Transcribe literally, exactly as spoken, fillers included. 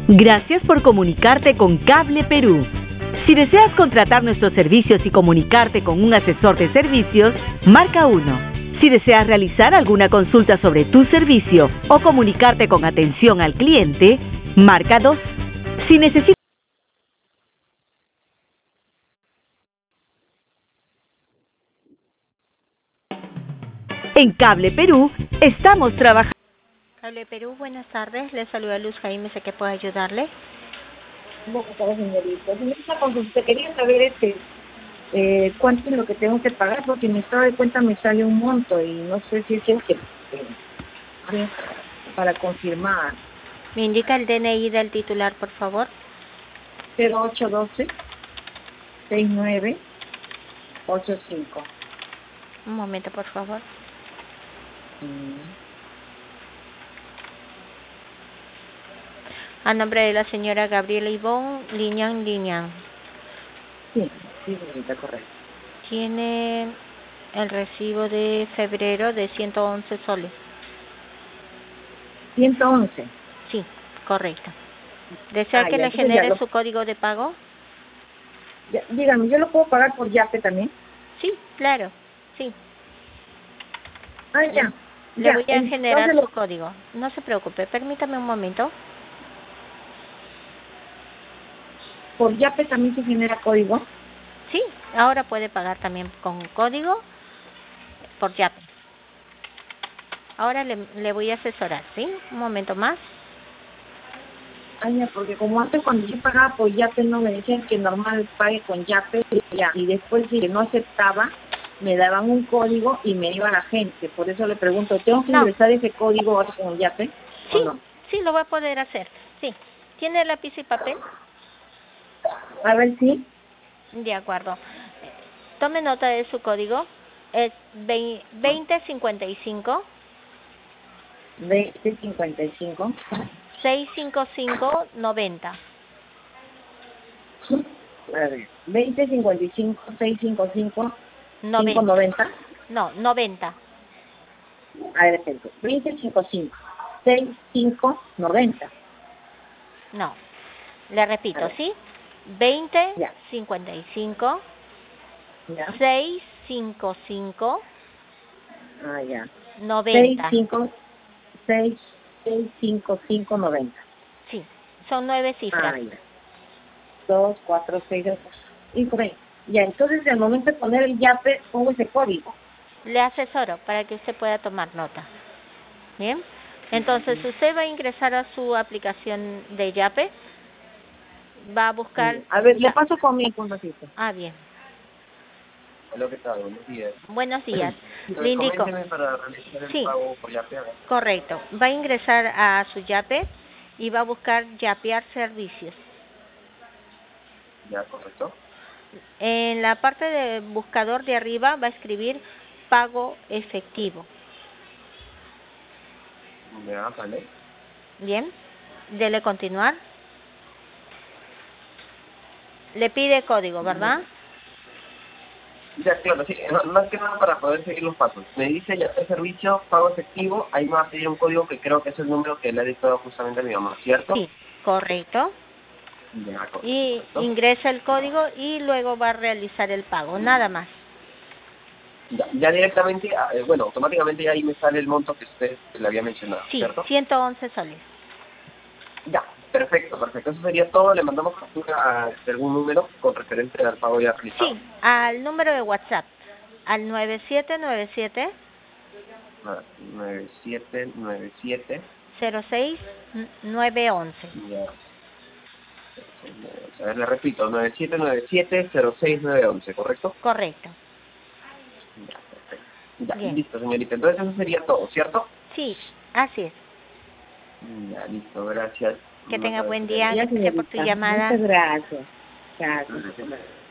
Gracias por comunicarte con Cable Perú. Si deseas contratar nuestros servicios y comunicarte con un asesor de servicios, marca uno. Si deseas realizar alguna consulta sobre tu servicio o comunicarte con atención al cliente, marca dos. Si necesitas En Cable Perú, estamos trabajando. Cable Perú, buenas tardes. Le saluda Luz Jaime, sé que puedo ayudarle. Buenas tardes, señorita. Señorita, con usted quería saber este, eh, cuánto es lo que tengo que pagar, porque mi estado de cuenta me sale un monto y no sé si es el que eh, para confirmar. ¿Me indica el D N I del titular, por favor? cero ocho uno dos seis nueve ocho cinco. Un momento, por favor. Mm. A nombre de la señora Gabriela Ivonne Liñán Liñán. Sí, sí, señorita, correcto. Tiene el recibo de febrero de ciento once soles. ciento once. Sí, correcto. ¿Desea Ah, que ya, le entonces ya genere lo, su código de pago? ya, dígame, ¿yo lo puedo pagar por Yape también? Sí, claro, sí. Ah, ya. Le Ya, voy a entonces generar lo, su código. No se preocupe, permítame un momento. por Yape también se genera código. Sí, ahora puede pagar también con código por Yape. Ahora le, le voy a asesorar, ¿sí? Un momento más. Ay, ya, porque como antes cuando yo pagaba por Yape no me decían que normal pague con Yape y ya, y después si no aceptaba me daban un código y me iba a la gente. Por eso le pregunto, ¿tengo que No, ingresar ese código ahora con Yape o sí, no? sí lo va a poder hacer, sí. ¿Tiene lápiz y papel? A ver si. De acuerdo. Tome nota de su código. Es veinte cincuenta y cinco, veinte cincuenta y cinco. seiscientos cincuenta y cinco noventa. A ver, veinte cincuenta y cinco, seiscientos cincuenta y cinco, quinientos noventa. noventa. No, noventa. A ver, espérate. veinte cincuenta y cinco, sesenta y cinco, noventa. No. Le A repito, ver, ¿sí? veinte ya, cincuenta y cinco, ya. seiscientos cincuenta y cinco Ah, ya. seis noventa. cinco seis seis cinco cinco noventa. Sí, son nueve cifras. Ah, ya. Dos, cuatro, seis, ocho. Y por ahí. Ya, entonces al momento de poner el yape, pongo ese código. Le asesoro para que usted pueda tomar nota. Bien. Entonces usted va a ingresar a su aplicación de Yape, va a buscar A ver, le ya. paso conmigo un ratito. Ah, bien. Hola, ¿qué tal? Buenos días. Buenos días. Le Entonces, indico. coménteme para realizar el Sí, pago por Yape. correcto. Va a ingresar a su Yape y va a buscar Yapear servicios. Ya, correcto. En la parte de buscador de arriba va a escribir pago efectivo. Ya, vale. Bien. Dele continuar. Le pide código, ¿verdad? Ya, claro, sí. no- Más que nada para poder seguir los pasos. Me dice ya el servicio, pago efectivo. Ahí me va a pedir un código que creo que es el número que le ha dictado justamente a mi mamá, ¿cierto? Sí, correcto. Ya, correcto. Y correcto. ingresa el código y luego va a realizar el pago, nada más. Ya, ya directamente, ah, eh, bueno, automáticamente ya ahí me sale el monto que usted le había mencionado, Sí, ¿cierto? ciento once soles. Ya, perfecto, perfecto. Eso sería todo. Le mandamos factura a algún número con referencia al pago ya realizado. Sí, al número de WhatsApp, al nueve siete nueve siete nueve siete nueve siete cero seis nueve once. Ya. A ver, le repito, nueve siete nueve siete cero seis nueve once, ¿correcto? Correcto. Ya, perfecto. Ya, Bien. listo, señorita. Entonces eso sería todo, ¿cierto? Sí, así es. Ya, listo, gracias. Que Nos tenga buen día. Ya, Gracias por tu señorita. llamada. Muchas gracias. Gracias. vemos.